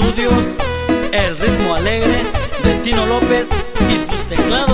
Estudios, el ritmo alegre de Tino López y sus teclados.